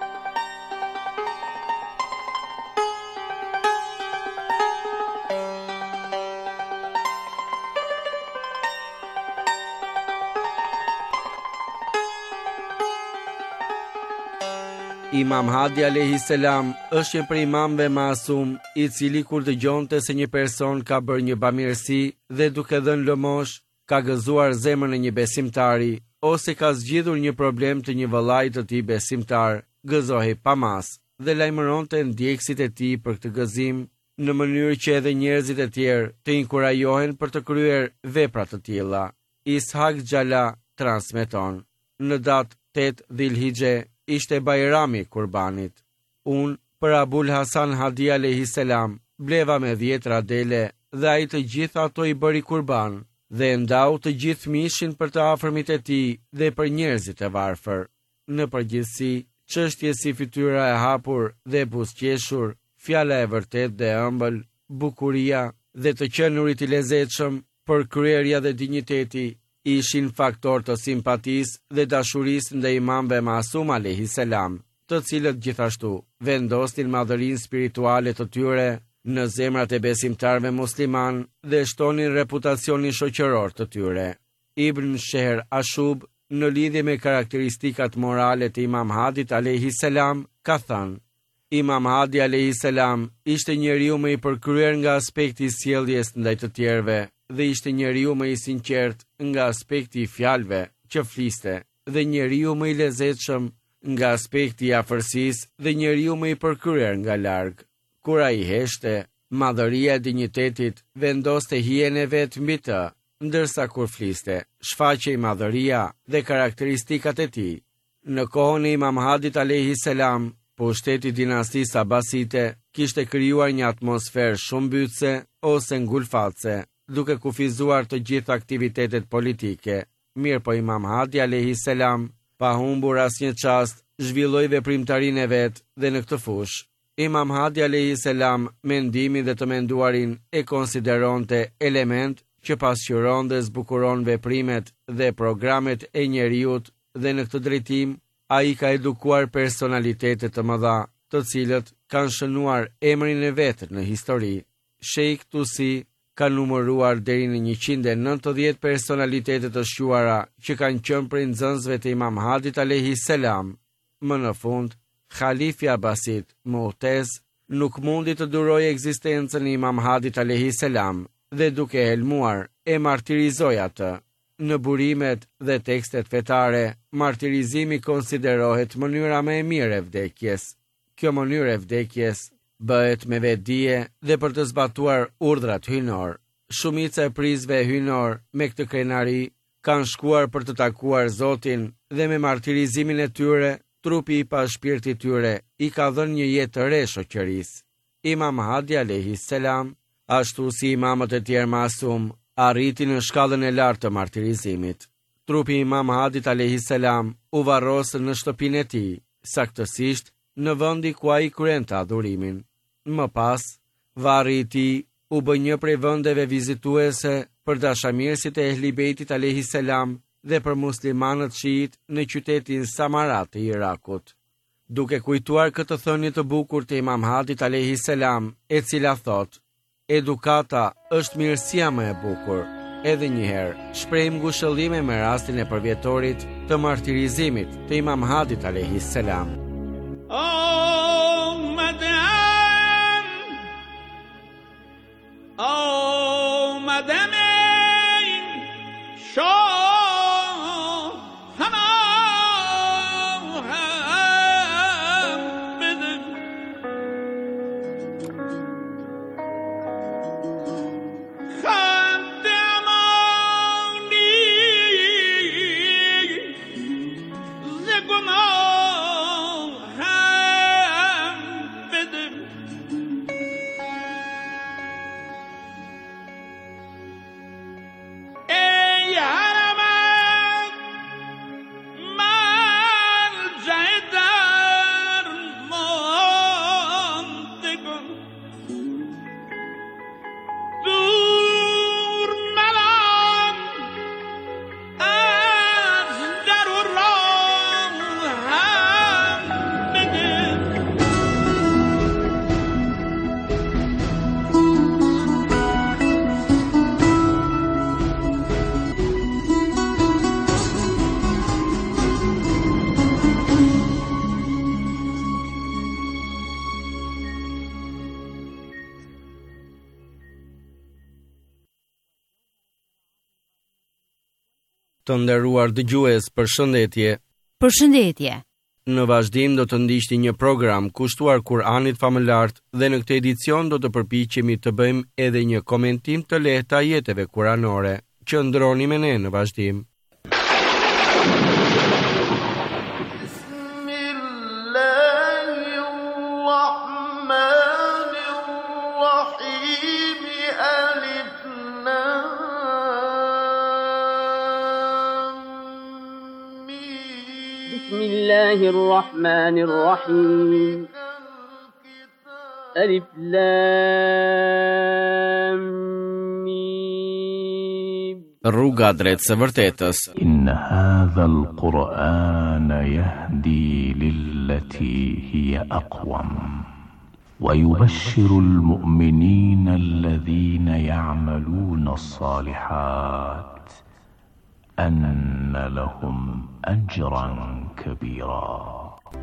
Imam Hadi alayhis salam është një prej imamëve masum i cili kur dëgjonte se një person ka bërë një bamirësi dhe duke dhënë lëmosh, ka gëzuar zemrën e një besimtari ose ka zgjidhur një problem të një vëllai të tij besimtar, gëzohej pamas dhe lajmëronte ndjekësit e tij për këtë gëzim në mënyrë që edhe njerëzit e tjerë të inkurajohen për të kryer vepra të tilla. Ishaq Xhala transmeton: Në datë 8 Dhilhijhe ishte Bajrami Kurbanit. Unë, për Abul Hasan Hadi alayhis salam, bleva me 10 radele dhe ai të gjitha ato i bëri kurban dhe ndau të gjithë mishin për të afërmit e tij dhe për njerëzit e varfër. Në përgjithësi, çështje si fytyra e hapur dhe buzëqeshur, fjala e vërtet dhe ëmbël, bukuria dhe të qenurit i lezetshëm, përkryerja dhe dinjiteti ishin faktor të simpatisë dhe dashurisë ndaj imamëve masum alayhis salam, të cilët gjithashtu vendosnin madhërinë spirituale të tyre në zemrat e besimtarëve musliman dhe shtonin reputacionin shoqëror të tyre. Ibn Shehr Ashub, në lidhje me karakteristikat morale të Imam Hadit alayhis salam, ka thënë: Imam Hadi alayhis salam ishte njeriu më i përkryer nga aspekti i sjelljes ndaj të tjerëve dhe ishte njeriu më i sinqert nga aspekti i fjalëve që fliste dhe njeriu më i lezetshëm nga aspekti i afërsisë dhe njeriu më i përkryer nga larg. Kur ai heshte, madhëria e dinjitetit vendoste hijen e vet mbi të, ndërsa kur fliste, shfaqej madhëria dhe karakteristikat e tij. Në kohën e Imam Hadit alayhis salam, pushteti i dinastisë Abasite kishte krijuar një atmosferë shumë mbytëse ose ngulfatëse, duke kufizuar të gjitha aktivitetet politike. Mirë po Imam Hadi alayhis salam, pa humbur asnjë çast, zhvilloi veprimtarinë e vet dhe në këtë fushë. Imam Hadi alayhis salam mendimin dhe të menduarin e konsideronte element që pasqyron dhe zbukuron veprimet dhe programet e njeriut dhe në këtë drejtim ai ka edukuar personalitete të mëdha, të cilët kanë shënuar emrin e vet në histori. Sheikh Tusi ka numëruar deri në 190 personalitete të shquara që kanë qenë prej nxënësve të Imam Hadit alayhis salam. Më në fund, Khalifi Abasit, Mu'tez, nuk mundi të durojë ekzistencën e Imam Hadit alayhis salam dhe duke helmuar e martirizoi atë. Në burimet dhe tekstet fetare, martirizimi konsiderohet mënyra më e mirë e vdekjes. Kjo mënyrë e vdekjes bëhet me vetdije dhe për të zbatuar urdhrat hyjnor. Shumica e prizve hyjnor me këtë krenari kanë shkuar për të takuar Zotin dhe me martirizimin e tyre, trupi i pa shpirti tyre i ka dhënë një jetë të re shoqërisë. Imam Hadi alayhis salam, ashtu si imamët e tjerë masum, arriti në shkallën e lartë të martirizimit. Trupi i Imam Hadit alayhis salam u varrosë në shtëpinë e tij, saktësisht në vendi ku ai kryente adhurimin. Më pas, varri i tij u bë një prej vendeve vizituese për dashamirësit e Ehli Bejtit alayhis salam dhe për muslimanët shiit në qytetin Samarat të Irakut. Duke kujtuar këtë thënie të bukur të Imam Hadit alayhis salam, e cila thot: edukata është mirësia më e bukur. Edhe një herë, shprehim ngushëllime me rastin e përvjetorit të martirizimit të Imam Hadit alayhis salam. Të nderuar dëgjues, përshëndetje. Përshëndetje. Në vazhdim do të ndiqni një program kushtuar Kur'anit famëlar dhe në këtë edicion do të përpiqemi të bëjmë edhe një komentim të lehtë të ajeteve kuranore. Qëndroni me ne në vazhdim. بسم الله الرحمن الرحيم ألف لام ميم Rruga drejt së vërtetës. إن هذا القرآن يهدي للتي هي أقوم ويبشر المؤمنين الذين يعملون الصالحات أن لهم أجرا كبيرا.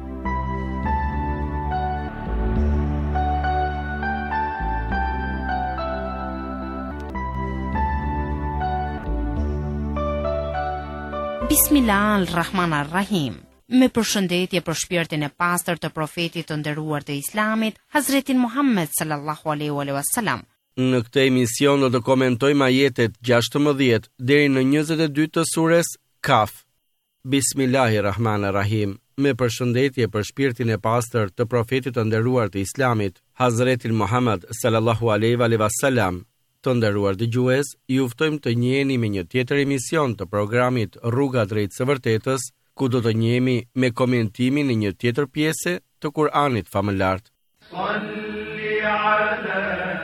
Bismillahirrahmanirrahim. Me përshëndetje për shpirtin e pastër të profetit të nderuar të Islamit, Hazretin Muhammed sallallahu alaihi wasallam. Në këtë emision do të komentojmë ajetet 16 deri në 22 të sures Kaf. Bismillahirrahmanirrahim. Me përshëndetje për shpirtin e pastër të profetit të nderuar të Islamit, Hazretin Muhammed sallallahu alaihi wasallam. Të nderuar dëgjues, ju ftojmë të njiheni me një tjetër emision të programit Rruga drejt së vërtetës, ku do të njihemi me komentimin e një tjetër pjese të Kur'anit famëlar. Salli ala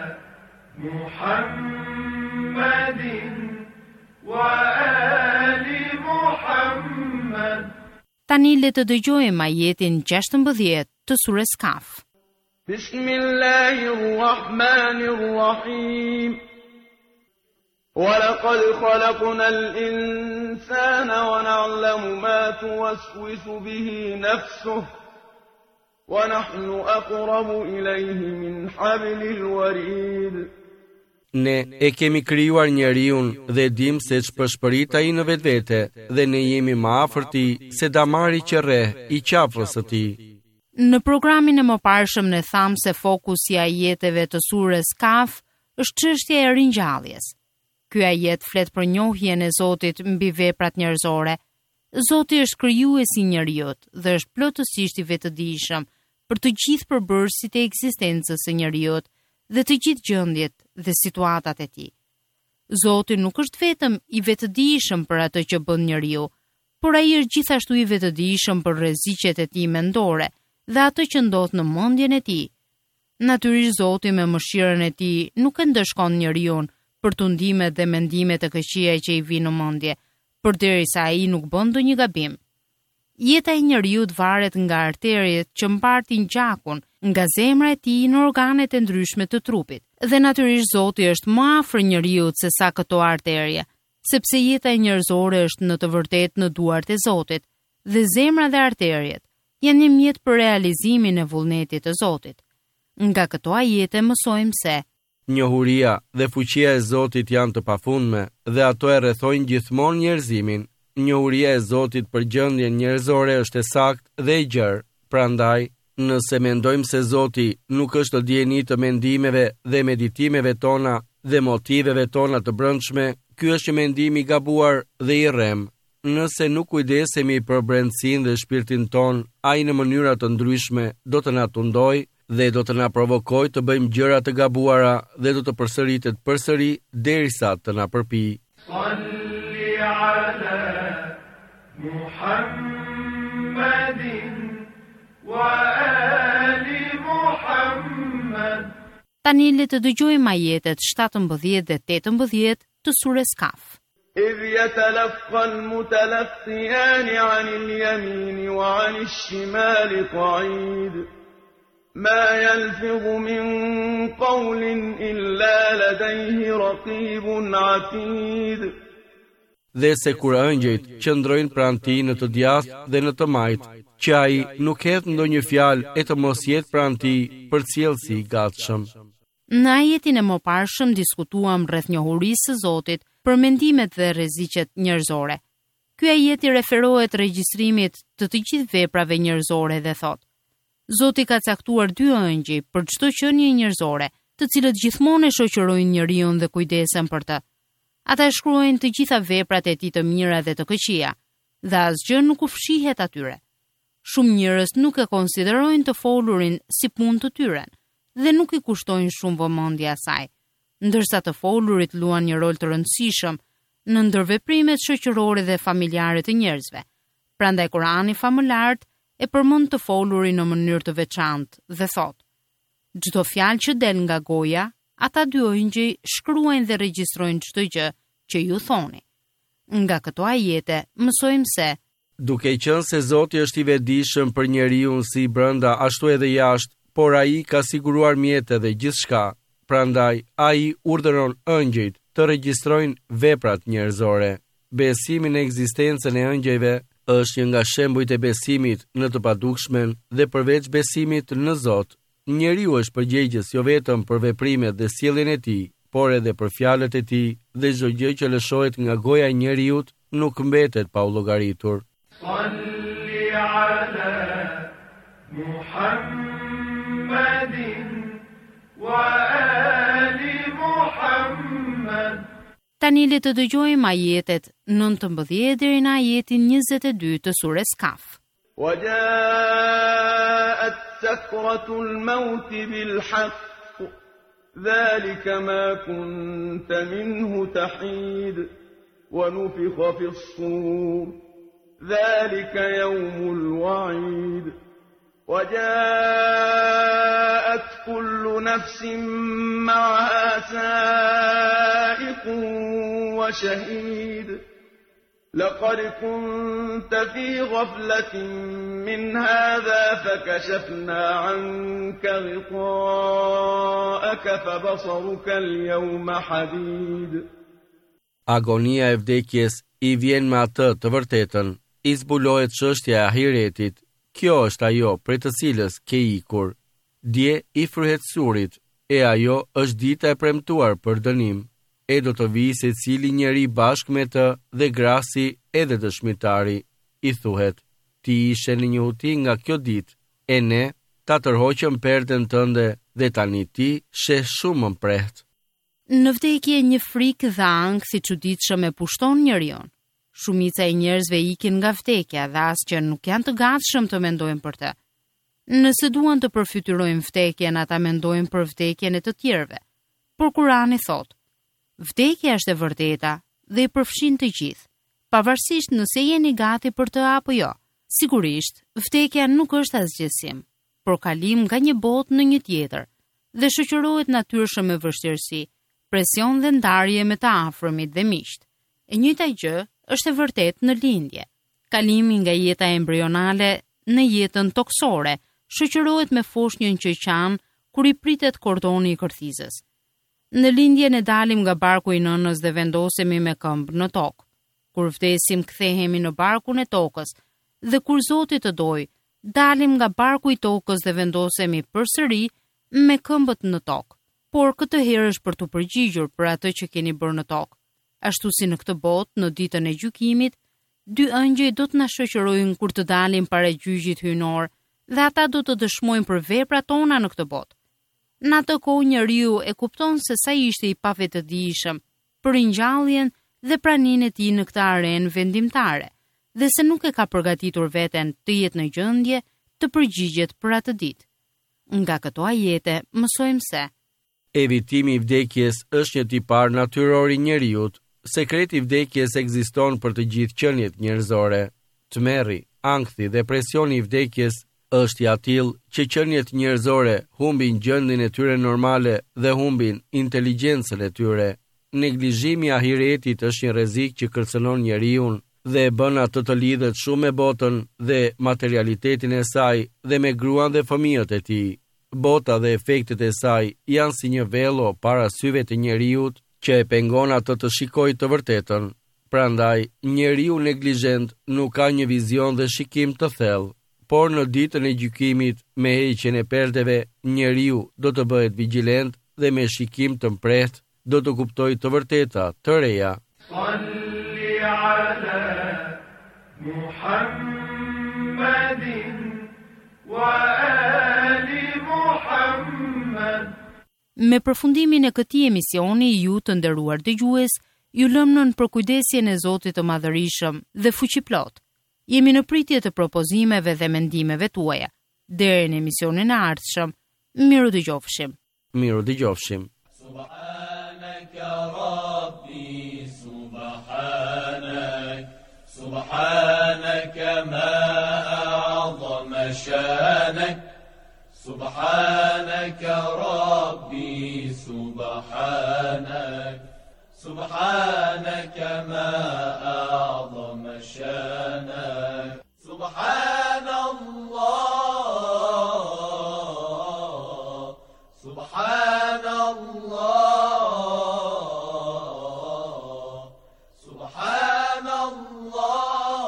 Muhammedin wa ali Muhammed. Tani le të dëgjojmë ajetin 16 të sures Kaf. Bismillahirrahmanirrahim. ولقد خلقنا الإنسان ونعلم ما توسوس به نفسه ونحن أقرب إليه من حبل الوريد. Ne e kemi krijuar njeriun dhe dim se ç'përshpërit ai në vetvete dhe ne jemi më afër tij se damari që rreh I qafës së tij. Në programin e mëparshëm ne tham se fokusi i ajeteve të surës Kaf është çështja e ringjalljes. Ky ajet flet për njohjen e Zotit mbi veprat njerëzore. Zoti është krijuesi i njerëzit dhe është plotësisht i vetëdijshëm për të gjithë përbërësit e ekzistencës së njerëzit dhe të gjithë gjendjet dhe situatat e tij. Zoti nuk është vetëm i vetëdijshëm për atë që bën njeriu, por ai është gjithashtu i vetëdijshëm për rreziqet e tij mendore dhe atë që ndodh në mendjen e tij. Natyrisht Zoti me mëshirën e tij nuk e ndëshkon njeriu për tundimet dhe mendimet e këqija që i vijnë në mendje, përderisa ai nuk bën ndonjë gabim. Jeta e njeriut varet nga arteriet që mbartin gjakun, nga zemra e tij në organet e ndryshme të trupit. Dhe natyrisht Zoti është më afër njeriut se sa këto arterie, sepse jeta e njerëzore është në të vërtetë në duart e Zotit, dhe zemra dhe arteriet janë një mjet për realizimin e vullnetit të Zotit. Nga këto ajete mësojmë se njohuria dhe fuqia e Zotit janë të pafundme dhe ato e rrethojnë gjithmonë njerëzimin. Njohuria e Zotit për gjendjen njerëzore është e saktë dhe e gjerë. Prandaj, nëse mendojmë se Zoti nuk është dieni të mendimeve dhe meditimeve tona dhe motiveve tona të brendshme, ky është mendim i gabuar dhe i rrem. Nëse nuk kujdesemi për brendësinë dhe shpirtin ton, ai në mënyra të ndryshme do të na tundojë dhe do të na provokojë të bëjmë gjëra të gabuara dhe do të përsëritet përsëri derisa të na përpijë. Salli ala Muhammedin wa ali Muhammed. Tani le të dëgjojmë ajetet 17 dhe 18 të surës Kaf. إذ يتلقى المتلقيان عن اليمين وعن الشمال قعيد ما يلفظ من قول إلا لديه رقيب عتيد. Dhe se kur ëngjëjt qëndrojnë pranë tij në të djathtë dhe në të majtë, që ai nuk hedh ndonjë fjalë e të mos jetë pranë tij për cilësi i gatshëm. Në ajetin e mëparshëm diskutuam rreth njohurisë së Zotit për mendimet dhe rreziqet njerëzore. Ky ajet i referohet regjistrimit të gjithë veprave njerëzore dhe thot: Zoti ka caktuar 2 ëngjëj për çdo qenie njerëzore, të cilët gjithmonë e shoqërojnë njeriu dhe kujdesen për të. Ata shkruajnë të gjitha veprat e tij të mira dhe të këqija, dhe asgjë nuk u fshihet atyre. Shumë njerëz nuk e konsiderojnë të folurin si punë të tyre dhe nuk i kushtojnë shumë vëmendje asaj, ndërsa të folurit luan një rol të rëndësishëm në ndërveprimet shoqërore dhe familjare të njerëzve. Prandaj Kurani famëlart e përmend të folurin në mënyrë të veçantë dhe thot: çdo fjalë që del nga goja, ata 2 ëngjëj shkruajnë dhe regjistrojnë çdo gjë që ju thoni. Nga këto ajete mësojmë se duke qenë se Zoti është i vetëdijshëm për njeriu si brenda ashtu edhe jashtë, por ai ka siguruar mjetet dhe gjithçka. Prandaj ai urdhëron ëngjëjt të regjistrojnë veprat njerëzore. Besimi në ekzistencën e ëngjëjve është një nga shembujt e besimit në të padukshmen dhe përveç besimit në Zot, njeriu është përgjegjës jo vetëm për veprimet dhe sjelljen e tij, por edhe për fjalët e tij, dhe çdo gjë që lëshohet nga goja e njeriu nuk mbetet pa u llogaritur. Salli ala Muhammedin wa ali Muhammed. Tani le të dëgjojmë ajetet 19 deri në ajetin 22 të surës Kaf. وجاءت سكرة الموت بالحق ذلك ما كنت منه تحيد ونفخ في الصور ذلك يوم الوعيد وجاءت كل نفس معها سائق وشهيد لقد كنت في غفلة من هذا فكشفنا عنك غطاءك فبصرك اليوم حديد. Agonia e vdekjes i vjen me atë të vërtetën, i zbulohet çështja e ahiretit. Kjo është ajo prej të cilës ke ikur. Dje i fryhet surit, e ajo është dita e premtuar për dënim. E do të vijë secili njeri bashkë me të dhe grasi edhe dëshmitari. I thuhet: ti ishe në një huti nga kjo ditë, e ne ta tërhoqëm perden tënde dhe tani ti sheh shumë më prehtë. Në vdekje një frikë dhe ankth i çuditshëm e pushton njeriu. Shumica e njerëzve ikin nga vdekja dhe as që nuk janë të gatshëm të mendojnë për të. Nëse duan të përfytyrojnë vdekjen, ata mendojnë për vdekjen e të tjerëve. Por Kurani thot: vdekja është e vërteta dhe i përfshin të gjithë, pavarësisht nëse jeni gati për të apo jo. Sigurisht, vdekja nuk është asgjësim, por kalim nga një botë në një tjetër dhe shoqërohet natyrshëm me vështirësi, presion dhe ndarje me të afërmit dhe miqt. E njëjta gjë është e vërtetë në lindje. Kalimi nga jeta embrionale në jetën toksore shoqërohet me foshnjën që qan kur i pritet kordoni i kërthizës. Në lindje ne dalim nga barku i nënës dhe vendosemi me këmbë në tokë. Kur vdesim kthehemi në barkun e tokës dhe kur Zoti të dojë, dalim nga barku i tokës dhe vendosemi përsëri me këmbët në tokë. Por këtë herë është për të përgjigjur për atë që keni bërë në tokë. Ashtu si në këtë botë, në ditën e gjykimit, dy ëngjëj do të na shoqërojnë kur të dalim para gjyqit hyjnor dhe ata do të dëshmojnë për veprat tona në këtë botë. Në atë kohë njeriu e kupton se sa ishte i pavetëdijshëm për ringjalljen dhe praninë e tij në këtë arenë vendimtare, dhe se nuk e ka përgatitur veten të jetë në gjendje të përgjigjet për atë ditë. Nga këto ajete mësojmë se evitimi i vdekjes është një tipar natyror i njeriut. Sekreti i vdekjes ekziston për të gjithë qenjet njerëzore. Tmerri, ankthi dhe presioni i vdekjes është i atill që qenjet njerëzore humbin gjendjen e tyre normale dhe humbin inteligjencën e tyre. Neglizhimi i ahiretit është një rrezik që kërcënon njeriu dhe e bën atë të lidhet shumë me botën dhe materialitetin e saj dhe me gruan dhe fëmijët e tij. Bota dhe efektet e saj janë si një velo para syve të njeriut që e pengon atë të shikojë të vërtetën. Prandaj, njeriu neglizhent nuk ka një vizion dhe shikim të thellë, por në ditën e gjykimit, me heqjen e perdeve, njeriu do të bëhet vigjilent dhe me shikim të mprehtë do të kuptojë të vërteta të reja. Salli ala Muhammedin wa ali Muhammed. Me përfundimin e këtij emisioni, ju të nderuar dëgjues, ju lëm nën përkujdesjen e Zotit të Madhërisëm dhe Fuqiplot. Jemi në pritje të propozimeve dhe mendimeve tuaja. Deri në emisionin e ardhshëm, miru dëgjofshim. Miru dëgjofshim. Subhanaka Rabbi, subhanak, subhanaka ma a'zama shanak. سبحانك ربي سبحانك سبحانك ما أعظم شانك سبحان الله سبحان الله سبحان الله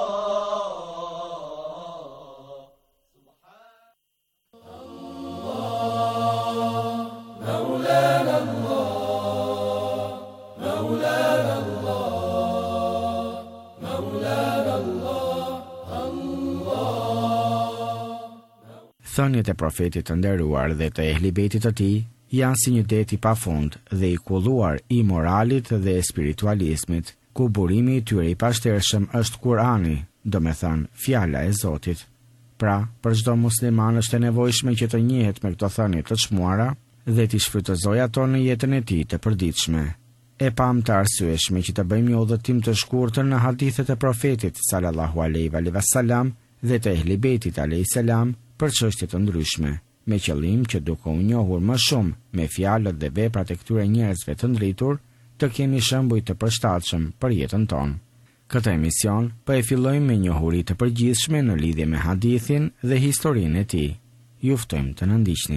Thënjet e profetit të nderuar dhe të ehlibetit të tij janë si një det i pafund dhe i kulluar i moralit dhe spiritualizmit, ku burimi i tyre i pashtershëm është Kurani, domethënë fjala e Zotit. Pra, për çdo musliman është e nevojshme që të njihet me këto thënie të çmuara dhe t'i shfrytëzojë ato në jetën e tij të përditshme. E pam të arsyeshme që të bëjmë një udhëtim të shkurtër në hadithet e profetit sallallahu alaihi wasallam dhe të ehlibetit alaihi salam për çështje të ndryshme, me qëllim që duke u njohur më shumë me fjalët dhe veprat e këtyre njerëzve të ndritur, të kemi shembuj të përshtatshëm për jetën tonë. Këtë emision po e fillojmë me njohuri të përgjithshme në lidhje me hadithin dhe historinë e tij. Ju ftojmë të na ndiqni.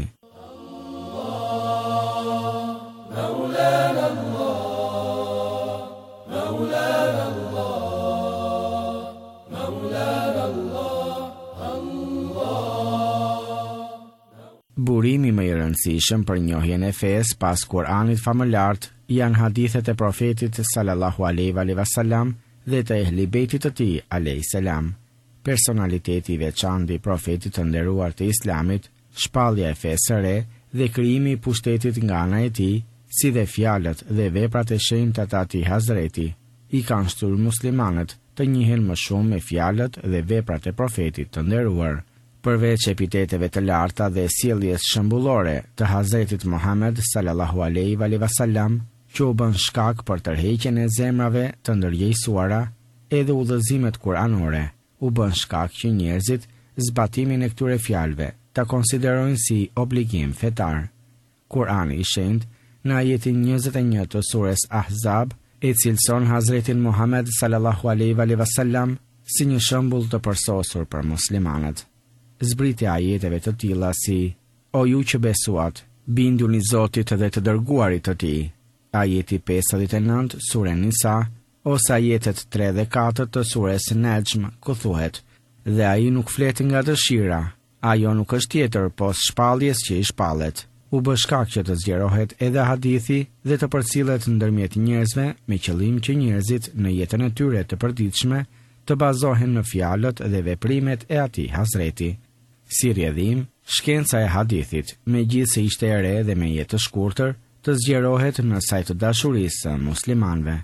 Burimi më i rëndësishëm për njohjen e fesë pas Kuranit famëlart janë hadithet e profetit sallallahu alaihi wasallam dhe të ehlibetit të tij alayhis salam. personaliteti i veçantë i profetit të nderuar të Islamit, shpallja e fesë së re dhe krijimi i pushtetit nga ana e tij, si dhe fjalët dhe veprat e shenjta të atij Hazreti, i kanë shtyrë muslimanët të njihen më shumë me fjalët dhe veprat e profetit të nderuar. Përveç epiteteve të larta dhe sjelljes shembullore të Hazretit Muhammed sallallahu alaihi wasallam, që u bën shkak për tërheqjen e zemrave të ndërgjegjësuara, edhe udhëzimet kuranore u bën shkak që njerëzit zbatimin e këtyre fjalëve ta konsiderojnë si obligim fetar. Kurani i shenjtë në ajetin 21 të surës Ahzab e cilëson Hazretin Muhammed sallallahu alaihi wasallam si një shembull të përsosur për muslimanët. Zbritja ajeteve të tilla si: O ju që besuat, binduni Zotit dhe të dërguarit të tij. Ajeti 59 sure Nisa, ose ajetet 3 dhe 4 të surës Najm, ku thuhet: Dhe ai nuk flet nga dëshira, ajo nuk është tjetër pos shpalljes që i shpallet. U bë shkak që të zgjerohet edhe hadithi dhe të përcillet ndërmjet njerëzve me qëllim që njerëzit në jetën e tyre të përditshme të bazohen në fjalët dhe veprimet e atij Hazreti. Si rrjedhim, shkenca e hadithit, megjithse ishte e re dhe me jetë të shkurtër, të zgjerohet në sajt të dashurisë së muslimanëve.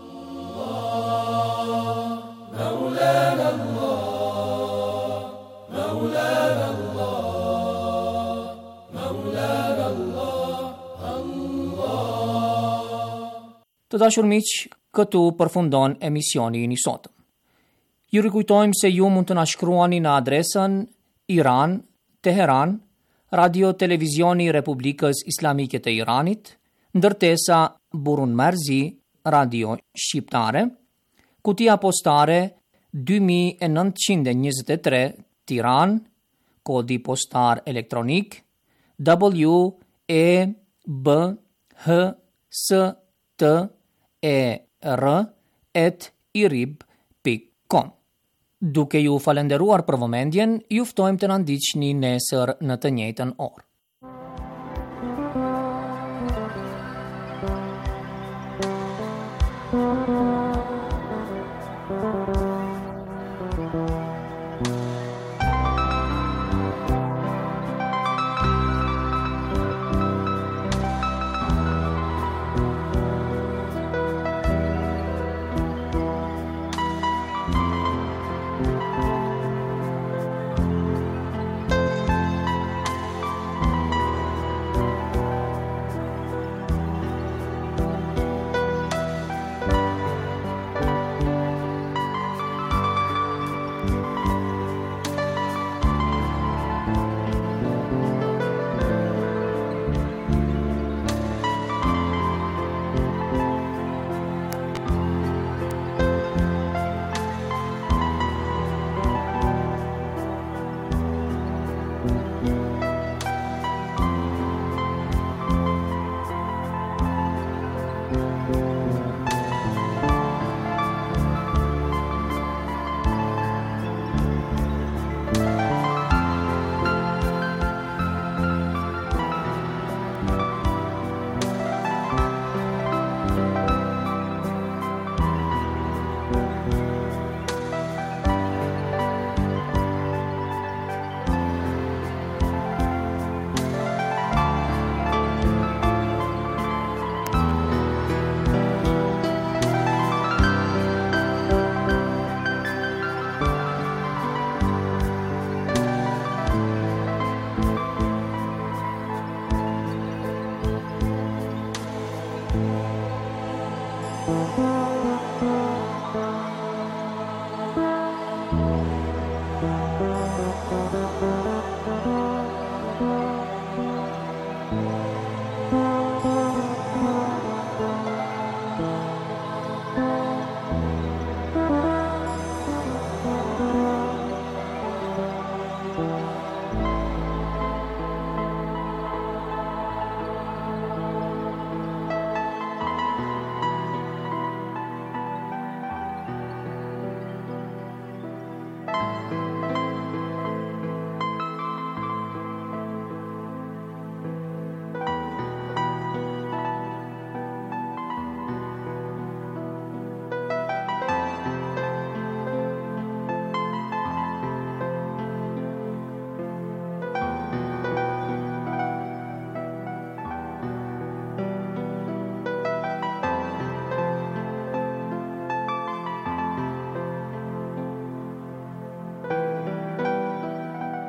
Të dashur miq, këtu përfundon emisioni i sotëm. Ju rikujtojmë se ju mund të na shkruani në adresën Iran, Teheran, Radio Televizioni Republikës Islamike të Iranit, ndërtesa Burun Marzi, Radio Shqiptare, kutia postare 2923 Tiran, kodi postar elektronik WEBHSTER@irib.com. Duke ju falenderuar për vëmendjen, ju ftojmë të na ndiqni nesër në të njëjtën orë.